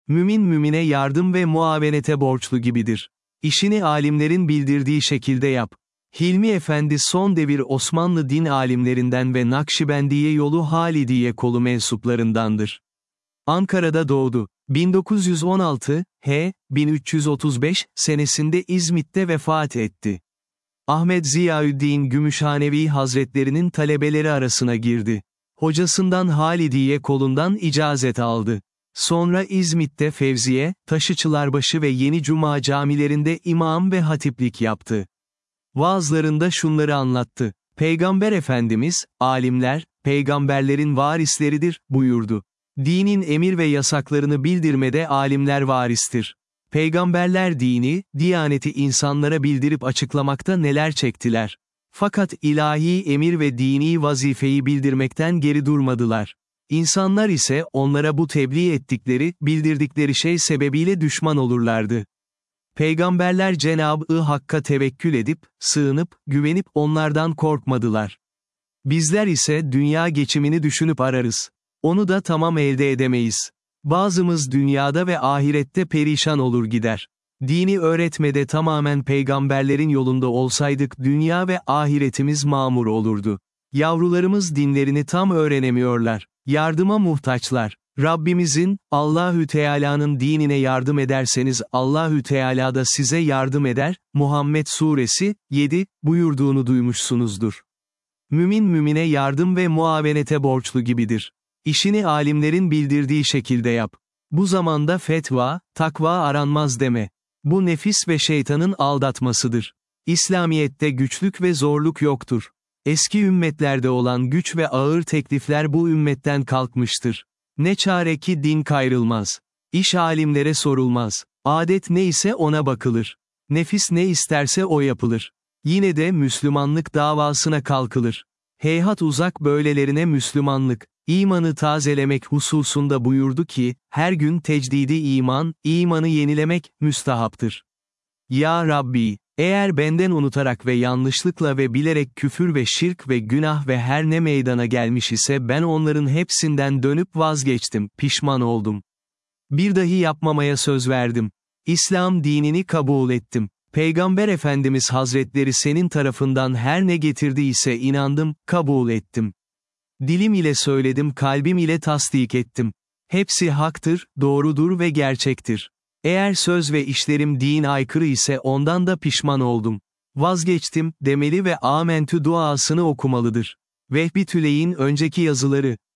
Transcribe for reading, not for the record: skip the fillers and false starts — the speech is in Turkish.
Mümin mümine yardım ve muavenete borçlu gibidir. İşini alimlerin bildirdiği şekilde yap. Hilmi Efendi son devir Osmanlı din alimlerinden ve Nakşibendiye yolu Halidiye kolu mensuplarındandır. Ankara'da doğdu. 1916, 1335 senesinde İzmit'te vefat etti. Ahmet Ziyaüddin Gümüşhanevi Hazretlerinin talebeleri arasına girdi. Hocasından Halidiye kolundan icazet aldı. Sonra İzmit'te Fevziye, Taşıçılarbaşı ve Yeni Cuma camilerinde imam ve hatiplik yaptı. Vaazlarında şunları anlattı. Peygamber Efendimiz, alimler, peygamberlerin varisleridir, buyurdu. Dinin emir ve yasaklarını bildirmede alimler varistir. Peygamberler dini, diyaneti insanlara bildirip açıklamakta neler çektiler. Fakat ilahi emir ve dini vazifeyi bildirmekten geri durmadılar. İnsanlar ise onlara bu tebliğ ettikleri, bildirdikleri şey sebebiyle düşman olurlardı. Peygamberler Cenab-ı Hakk'a tevekkül edip, sığınıp, güvenip onlardan korkmadılar. Bizler ise dünya geçimini düşünüp ararız. Onu da tamam elde edemeyiz. Bazımız dünyada ve ahirette perişan olur gider. Dini öğretmede tamamen peygamberlerin yolunda olsaydık dünya ve ahiretimiz mamur olurdu. Yavrularımız dinlerini tam öğrenemiyorlar. Yardıma muhtaçlar. Rabbimizin, Allahü Teala'nın dinine yardım ederseniz Allahü Teala da size yardım eder, Muhammed Suresi, 7, buyurduğunu duymuşsunuzdur. Mümin mümine yardım ve muavenete borçlu gibidir. İşini alimlerin bildirdiği şekilde yap. Bu zamanda fetva, takva aranmaz deme. Bu nefis ve şeytanın aldatmasıdır. İslamiyette güçlük ve zorluk yoktur. Eski ümmetlerde olan güç ve ağır teklifler bu ümmetten kalkmıştır. Ne çare ki din kayrılmaz. İş alimlere sorulmaz. Adet neyse ona bakılır. Nefis ne isterse o yapılır. Yine de Müslümanlık davasına kalkılır. Heyhat uzak böylelerine Müslümanlık, imanı tazelemek hususunda buyurdu ki, her gün tecdidi iman, imanı yenilemek, müstahaptır. Ya Rabbi, eğer benden unutarak ve yanlışlıkla ve bilerek küfür ve şirk ve günah ve her ne meydana gelmiş ise ben onların hepsinden dönüp vazgeçtim, pişman oldum. Bir dahi yapmamaya söz verdim. İslam dinini kabul ettim. Peygamber Efendimiz Hazretleri senin tarafından her ne getirdiyse inandım, kabul ettim. Dilim ile söyledim, kalbim ile tasdik ettim. Hepsi haktır, doğrudur ve gerçektir. Eğer söz ve işlerim din aykırı ise ondan da pişman oldum. Vazgeçtim, demeli ve amentü duasını okumalıdır. Vehbi Tüley'in önceki yazıları,